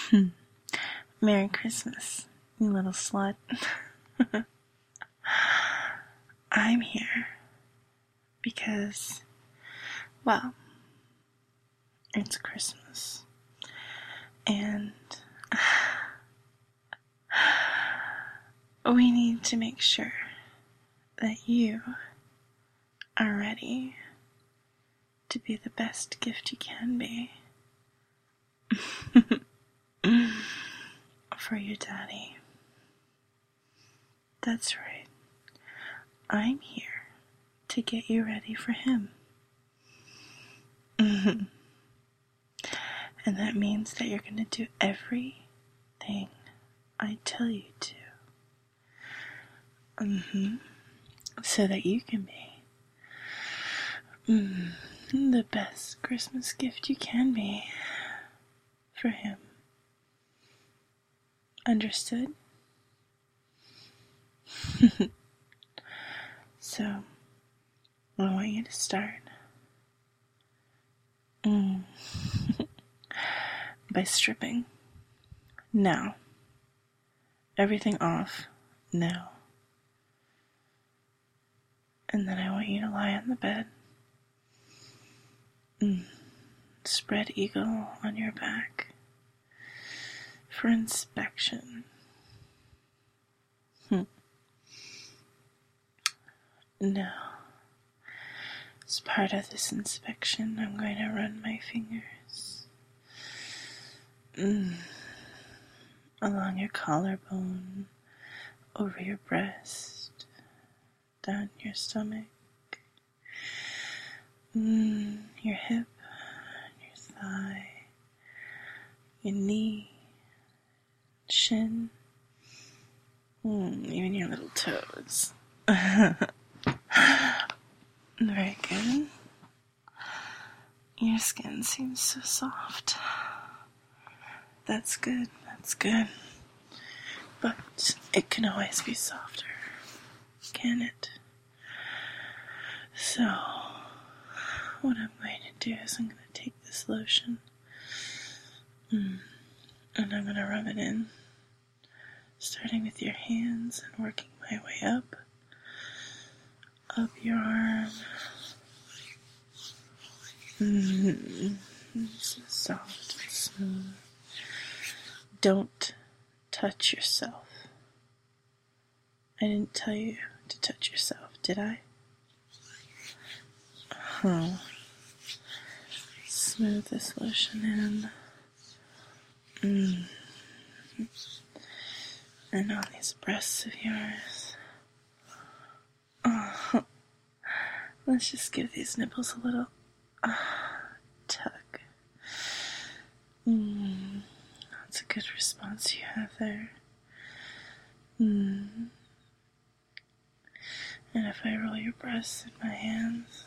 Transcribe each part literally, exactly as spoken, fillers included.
Merry Christmas, you little slut. I'm here because, well, it's Christmas. And we need to make sure that you are ready to be the best gift you can be for your daddy. That's right. I'm here to get you ready for him. Mm-hmm. And that means that you're going to do everything I tell you to. Mm-hmm. So that you can be mm, the best Christmas gift you can be for him. Understood? So, I want you to start mm, by stripping. Now. Everything off. Now. And then I want you to lie on the bed. Mm. Spread eagle on your back for inspection. Hmm. Now, as part of this inspection, I'm going to run my fingers mm, along your collarbone, over your breast, down your stomach, mm, your hip, your thigh, your knee, shin, mm, even your little toes. Very good. Your skin seems so soft. That's good, that's good. But it can always be softer, can it? So, what I'm going to do is I'm going to take this lotion mm, and I'm going to rub it in, starting with your hands and working my way up, up your arm. Mm-hmm. So soft and smooth. Don't touch yourself. I didn't tell you to touch yourself, did I? Huh. Smooth this lotion in. Mm. And on these breasts of yours. Oh. Let's just give these nipples a little uh, tug. Mm. That's a good response you have there. Mm. And if I roll your breasts in my hands,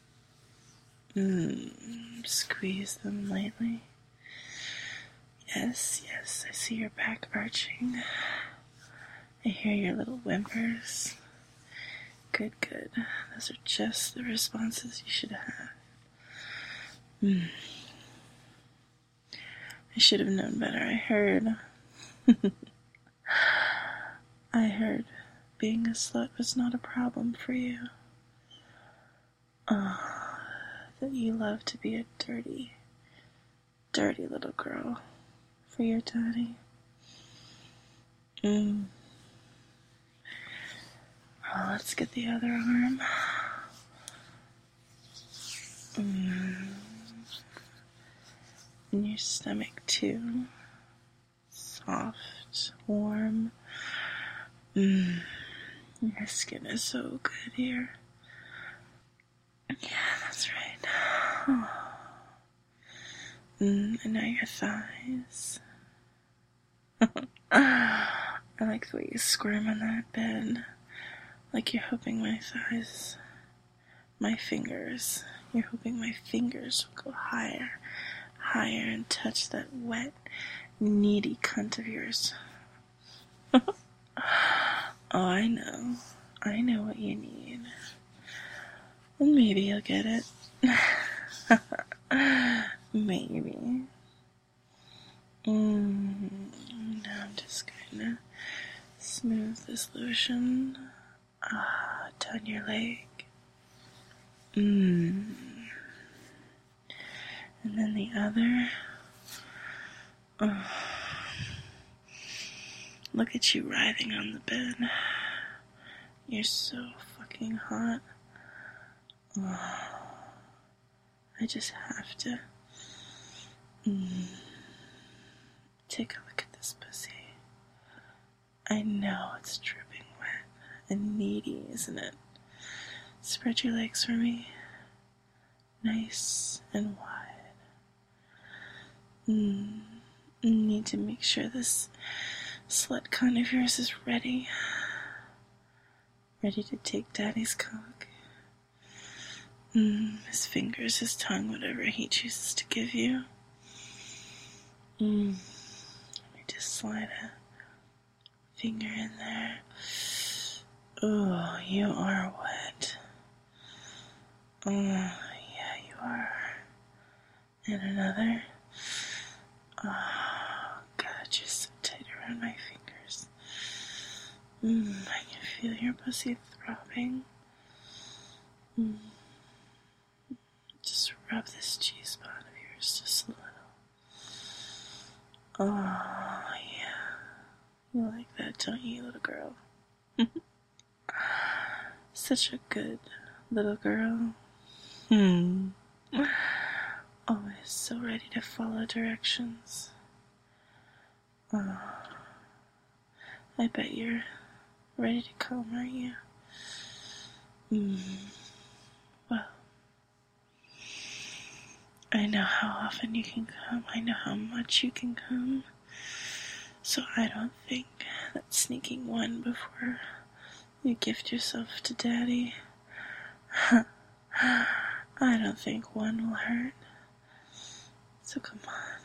mm, squeeze them lightly. Yes, yes, I see your back arching. I hear your little whimpers. Good, good. Those are just the responses you should have. Mm. I should have known better. I heard. I heard being a slut was not a problem for you. Oh, that you love to be a dirty, dirty little girl for your daddy. Mm. Oh, let's get the other arm. Mm. And your stomach too. Soft, warm. Mm. Your skin is so good here. Yeah, that's right. Oh. Mm, and now your thighs. I like the way you squirm on that bed. Like you're hoping my thighs, my fingers, you're hoping my fingers will go higher, higher and touch that wet, needy cunt of yours. Oh, I know. I know what you need. And maybe you'll get it. Maybe. Mm. just gonna smooth this lotion ah, down your leg. Mmm. And then the other. Oh. Look at you writhing on the bed. You're so fucking hot. Oh. I just have to mm, take a look at this pussy. I know it's dripping wet and needy, isn't it? Spread your legs for me. Nice and wide. Mm, need to make sure this slut cunt of yours is ready. Ready to take daddy's cock. Mm, his fingers, his tongue, whatever he chooses to give you. Mm, let me just slide a finger in there. Oh, you are wet. Oh, yeah, you are. And another. Oh, God, you're so tight around my fingers. Mm, I can feel your pussy throbbing. Mm. Just rub this G-spot of yours just a little. Oh, yeah. You like that, don't you, little girl? Such a good little girl. Hmm. Always so ready to follow directions. Oh. I bet you're ready to come, aren't you? Hmm. Well, I know how often you can come. I know how much you can come. So I don't think that sneaking one before you gift yourself to daddy, I don't think one will hurt. So come on.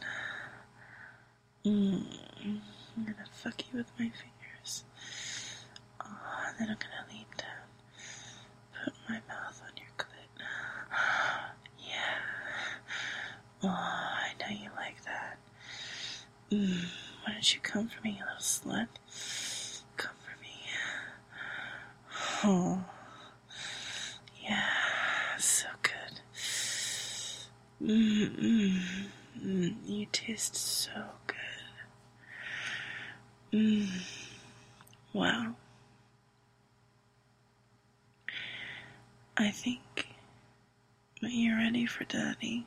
Mm, I'm gonna fuck you with my fingers. Oh, and then I'm gonna lean down. Put my mouth on your clit. Yeah. Oh, I know you like that. Mm, why don't you come for me, you little slut? Come for me. Oh. Yeah, so good. Mm, mm, mm, you taste so good. Mm. Wow. I think you're ready for daddy.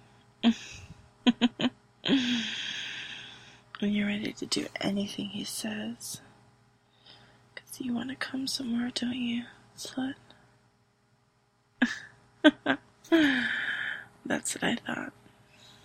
When you're ready to do anything he says. Because you want to come somewhere, don't you, slut? That's what I thought.